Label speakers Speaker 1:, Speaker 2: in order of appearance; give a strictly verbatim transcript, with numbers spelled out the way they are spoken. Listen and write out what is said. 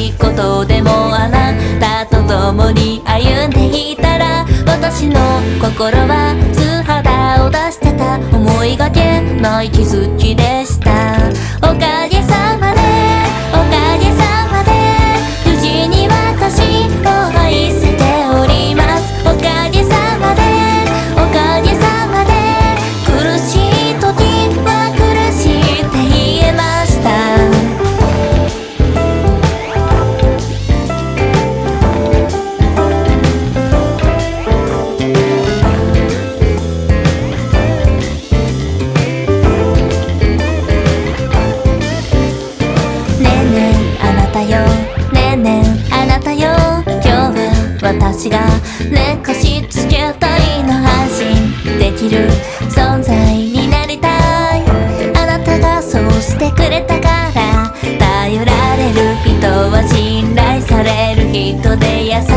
Speaker 1: いことでもあなたと共に歩んでいたら、私の心は素肌を出してた。思いがけない気づきでした。おかげさまでおかげさまで無事に私を愛せております。おかげさまでおかげさまで苦しい時は苦しいって言えました。私がねこしつけたりの安心できる存在になりたい。あなたがそうしてくれたから、頼られる人は信頼される人で優しい